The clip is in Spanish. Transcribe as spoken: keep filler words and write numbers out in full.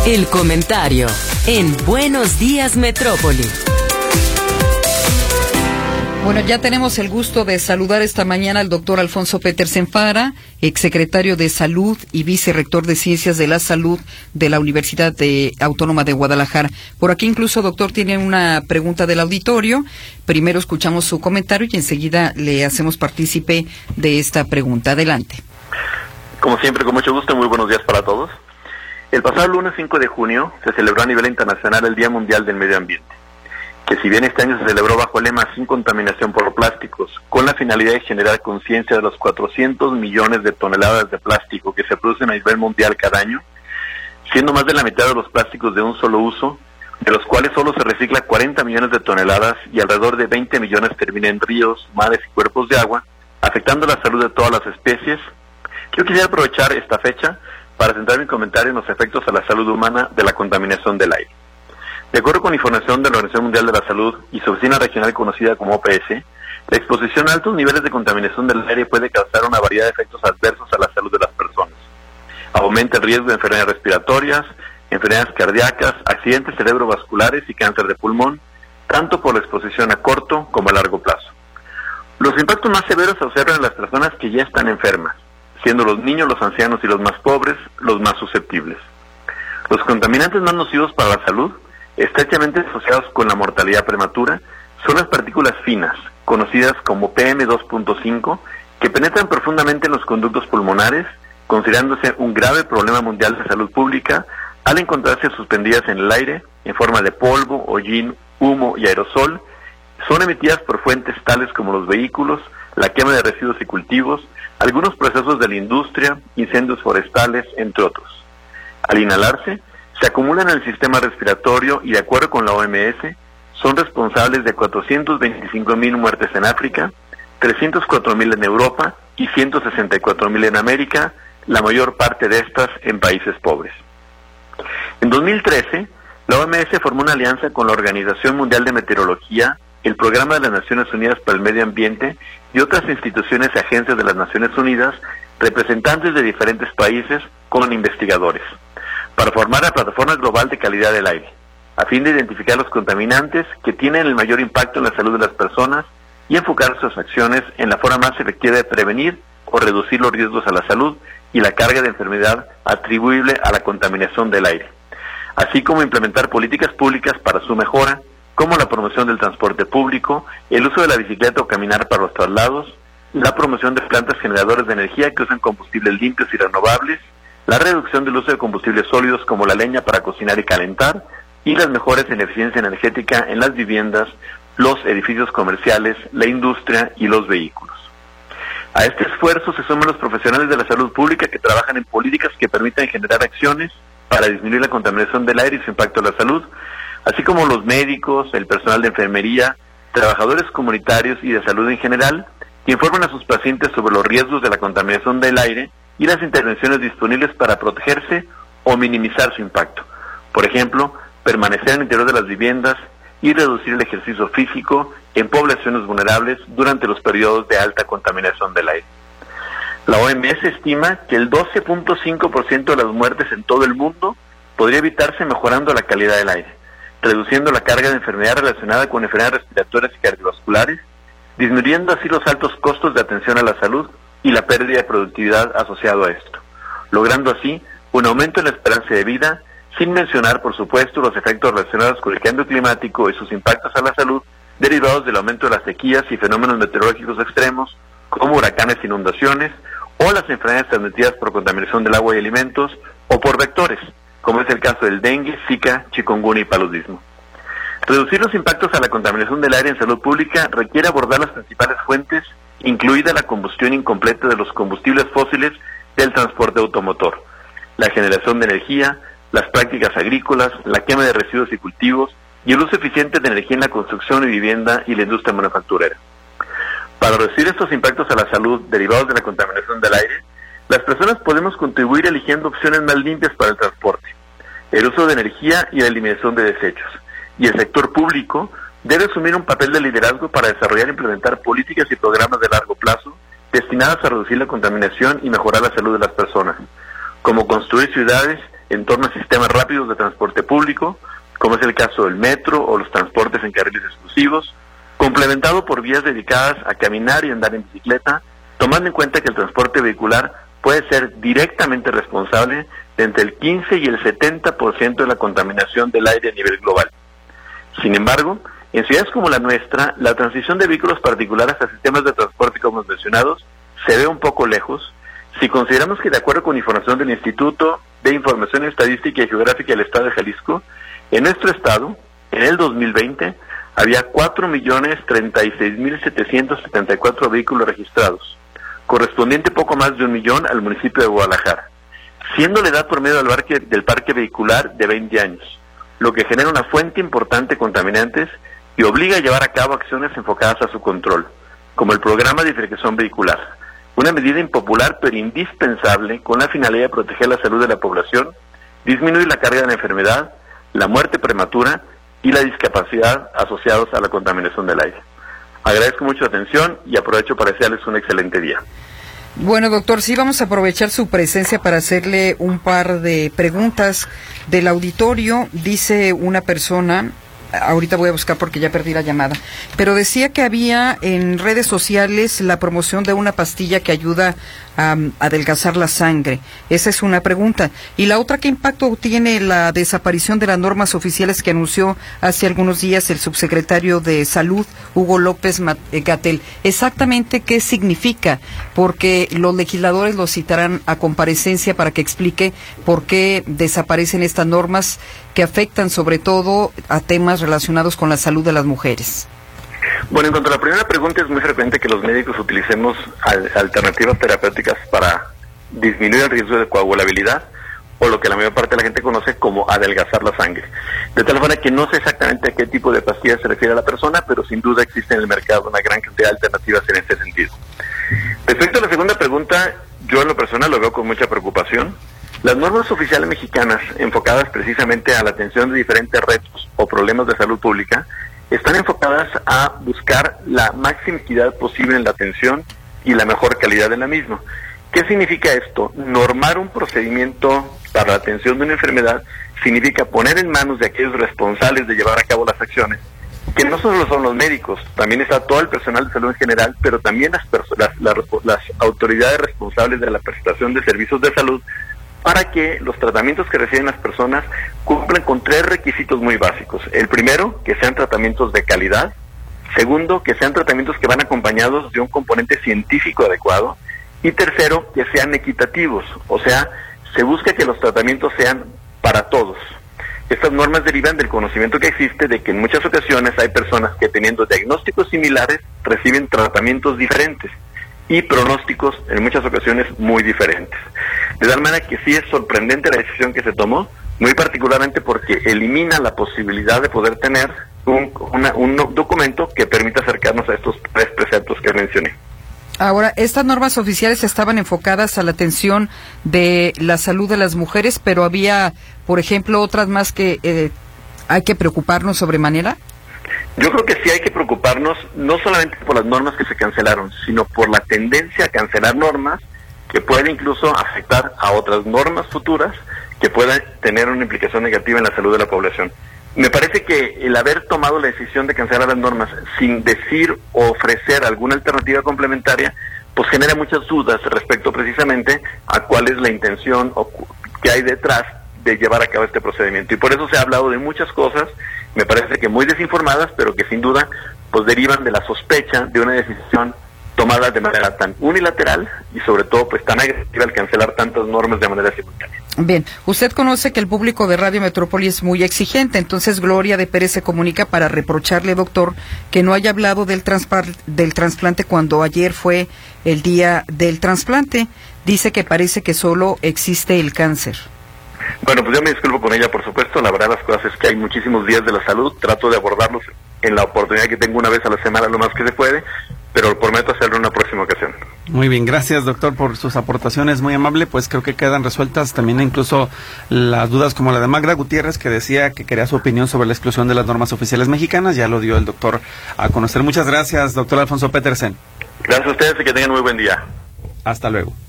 El comentario en Buenos Días Metrópoli. Bueno, ya tenemos el gusto de saludar esta mañana al doctor Alfonso Petersen Fara, exsecretario de Salud y vicerrector de Ciencias de la Salud de la Universidad de Autónoma de Guadalajara. Por aquí incluso, doctor, tiene una pregunta del auditorio. Primero escuchamos su comentario y enseguida le hacemos partícipe de esta pregunta. Adelante. Como siempre, con mucho gusto, muy buenos días para todos. El pasado lunes cinco de junio se celebró a nivel internacional el Día Mundial del Medio Ambiente, que si bien este año se celebró bajo el lema Sin Contaminación por Plásticos, con la finalidad de generar conciencia de los cuatrocientos millones de toneladas de plástico que se producen a nivel mundial cada año, siendo más de la mitad de los plásticos de un solo uso, de los cuales solo se recicla cuarenta millones de toneladas y alrededor de veinte millones terminan en ríos, mares y cuerpos de agua, afectando la salud de todas las especies. Yo quisiera aprovechar esta fecha para centrar mi comentario en los efectos a la salud humana de la contaminación del aire. De acuerdo con información de la Organización Mundial de la Salud y su oficina regional conocida como O P S, la exposición a altos niveles de contaminación del aire puede causar una variedad de efectos adversos a la salud de las personas. Aumenta el riesgo de enfermedades respiratorias, enfermedades cardíacas, accidentes cerebrovasculares y cáncer de pulmón, tanto por la exposición a corto como a largo plazo. Los impactos más severos se observan en las personas que ya están enfermas, siendo los niños, los ancianos y los más pobres los más susceptibles. Los contaminantes más nocivos para la salud, estrechamente asociados con la mortalidad prematura, son las partículas finas, conocidas como P M dos punto cinco, que penetran profundamente en los conductos pulmonares, considerándose un grave problema mundial de salud pública al encontrarse suspendidas en el aire en forma de polvo, hollín, humo y aerosol. Son emitidas por fuentes tales como los vehículos, la quema de residuos y cultivos, algunos procesos de la industria, incendios forestales, entre otros. Al inhalarse, se acumulan en el sistema respiratorio y, de acuerdo con la O M S, son responsables de cuatrocientos veinticinco mil muertes en África, trescientos cuatro mil en Europa y ciento sesenta y cuatro mil en América, la mayor parte de estas en países pobres. En dos mil trece, la O M S formó una alianza con la Organización Mundial de Meteorología, el Programa de las Naciones Unidas para el Medio Ambiente y otras instituciones y agencias de las Naciones Unidas, representantes de diferentes países con investigadores, para formar la Plataforma Global de Calidad del Aire, a fin de identificar los contaminantes que tienen el mayor impacto en la salud de las personas y enfocar sus acciones en la forma más efectiva de prevenir o reducir los riesgos a la salud y la carga de enfermedad atribuible a la contaminación del aire, así como implementar políticas públicas para su mejora, como la promoción del transporte público, el uso de la bicicleta o caminar para los traslados, la promoción de plantas generadoras de energía que usan combustibles limpios y renovables, la reducción del uso de combustibles sólidos como la leña para cocinar y calentar, y las mejoras en eficiencia energética en las viviendas, los edificios comerciales, la industria y los vehículos. A este esfuerzo se suman los profesionales de la salud pública que trabajan en políticas que permitan generar acciones para disminuir la contaminación del aire y su impacto en la salud, así como los médicos, el personal de enfermería, trabajadores comunitarios y de salud en general, que informan a sus pacientes sobre los riesgos de la contaminación del aire y las intervenciones disponibles para protegerse o minimizar su impacto. Por ejemplo, permanecer en el interior de las viviendas y reducir el ejercicio físico en poblaciones vulnerables durante los periodos de alta contaminación del aire. La O M S estima que el doce punto cinco por ciento de las muertes en todo el mundo podría evitarse mejorando la calidad del aire, reduciendo la carga de enfermedad relacionada con enfermedades respiratorias y cardiovasculares, disminuyendo así los altos costos de atención a la salud y la pérdida de productividad asociado a esto, logrando así un aumento en la esperanza de vida, sin mencionar, por supuesto, los efectos relacionados con el cambio climático y sus impactos a la salud derivados del aumento de las sequías y fenómenos meteorológicos extremos, como huracanes e inundaciones, o las enfermedades transmitidas por contaminación del agua y alimentos, o por vectores, como es el caso del dengue, zika, chikungunya y paludismo. Reducir los impactos a la contaminación del aire en salud pública requiere abordar las principales fuentes, incluida la combustión incompleta de los combustibles fósiles del transporte automotor, la generación de energía, las prácticas agrícolas, la quema de residuos y cultivos, y el uso eficiente de energía en la construcción y vivienda y la industria manufacturera. Para reducir estos impactos a la salud derivados de la contaminación del aire, las personas podemos contribuir eligiendo opciones más limpias para el transporte, el uso de energía y la eliminación de desechos, y el sector público debe asumir un papel de liderazgo para desarrollar e implementar políticas y programas de largo plazo destinadas a reducir la contaminación y mejorar la salud de las personas, como construir ciudades en torno a sistemas rápidos de transporte público, como es el caso del metro o los transportes en carriles exclusivos, complementado por vías dedicadas a caminar y andar en bicicleta, tomando en cuenta que el transporte vehicular puede ser directamente responsable de entre el quince y el setenta por ciento de la contaminación del aire a nivel global. Sin embargo, en ciudades como la nuestra, la transición de vehículos particulares a sistemas de transporte como los mencionados se ve un poco lejos, si consideramos que de acuerdo con información del Instituto de Información Estadística y Geográfica del Estado de Jalisco, en nuestro estado, en el dos mil veinte, había cuatro millones treinta y seis mil setecientos setenta y cuatro vehículos registrados, correspondiente poco más de un millón al municipio de Guadalajara, siendo la edad promedio del parque, del parque vehicular de veinte años, lo que genera una fuente importante de contaminantes y obliga a llevar a cabo acciones enfocadas a su control, como el programa de diferenciación vehicular, una medida impopular pero indispensable con la finalidad de proteger la salud de la población, disminuir la carga de la enfermedad, la muerte prematura y la discapacidad asociados a la contaminación del aire. Agradezco mucho la atención y aprovecho para desearles un excelente día. Bueno, doctor, sí vamos a aprovechar su presencia para hacerle un par de preguntas del auditorio. Dice una persona, ahorita voy a buscar porque ya perdí la llamada, pero decía que había en redes sociales la promoción de una pastilla que ayuda a um, adelgazar la sangre. Esa es una pregunta. Y la otra, ¿qué impacto tiene la desaparición de las normas oficiales que anunció hace algunos días el subsecretario de Salud, Hugo López-Gatell? Exactamente qué significa, porque los legisladores lo citarán a comparecencia para que explique por qué desaparecen estas normas que afectan sobre todo a temas relacionados con la salud de las mujeres. Bueno, en cuanto a la primera pregunta, es muy frecuente que los médicos utilicemos al, alternativas terapéuticas para disminuir el riesgo de coagulabilidad, o lo que la mayor parte de la gente conoce como adelgazar la sangre. De tal manera que no sé exactamente a qué tipo de pastillas se refiere a la persona, pero sin duda existe en el mercado una gran cantidad de alternativas en este sentido. Respecto a la segunda pregunta, yo en lo personal lo veo con mucha preocupación. Las normas oficiales mexicanas, enfocadas precisamente a la atención de diferentes retos o problemas de salud pública, están enfocadas a buscar la máxima equidad posible en la atención y la mejor calidad de la misma. ¿Qué significa esto? Normar un procedimiento para la atención de una enfermedad significa poner en manos de aquellos responsables de llevar a cabo las acciones, que no solo son los médicos, también está todo el personal de salud en general, pero también las, las, las, las autoridades responsables de la prestación de servicios de salud, para que los tratamientos que reciben las personas cumplan con tres requisitos muy básicos. El primero, que sean tratamientos de calidad. Segundo, que sean tratamientos que van acompañados de un componente científico adecuado. Y tercero, que sean equitativos, o sea, se busca que los tratamientos sean para todos. Estas normas derivan del conocimiento que existe de que en muchas ocasiones hay personas que, teniendo diagnósticos similares, reciben tratamientos diferentes y pronósticos en muchas ocasiones muy diferentes. De tal manera que sí es sorprendente la decisión que se tomó, muy particularmente porque elimina la posibilidad de poder tener un, una, un documento que permita acercarnos a estos tres preceptos que mencioné. Ahora, estas normas oficiales estaban enfocadas a la atención de la salud de las mujeres, pero había, por ejemplo, otras más que eh, hay que preocuparnos sobremanera. Yo creo que sí hay que preocuparnos, no solamente por las normas que se cancelaron, sino por la tendencia a cancelar normas que puede incluso afectar a otras normas futuras que puedan tener una implicación negativa en la salud de la población. Me parece que el haber tomado la decisión de cancelar las normas sin decir o ofrecer alguna alternativa complementaria, pues genera muchas dudas respecto precisamente a cuál es la intención o que hay detrás de llevar a cabo este procedimiento. Y por eso se ha hablado de muchas cosas, me parece que muy desinformadas, pero que sin duda pues derivan de la sospecha de una decisión tomada de manera tan unilateral y sobre todo pues tan agresiva al cancelar tantas normas de manera simultánea. Bien, usted conoce que el público de Radio Metrópoli es muy exigente, entonces Gloria de Pérez se comunica para reprocharle, doctor, que no haya hablado del, transpar- del trasplante cuando ayer fue el día del trasplante. Dice que parece que solo existe el cáncer. Bueno, pues yo me disculpo con ella, por supuesto. La verdad, las cosas es que hay muchísimos días de la salud. Trato de abordarlos en la oportunidad que tengo una vez a la semana, lo más que se puede, pero prometo hacerlo en una próxima ocasión. Muy bien, gracias, doctor, por sus aportaciones, muy amable. Pues creo que quedan resueltas también incluso las dudas como la de Magda Gutiérrez, que decía que quería su opinión sobre la exclusión de las normas oficiales mexicanas. Ya lo dio el doctor a conocer. Muchas gracias, doctor Alfonso Petersen. Gracias a ustedes y que tengan muy buen día. Hasta luego.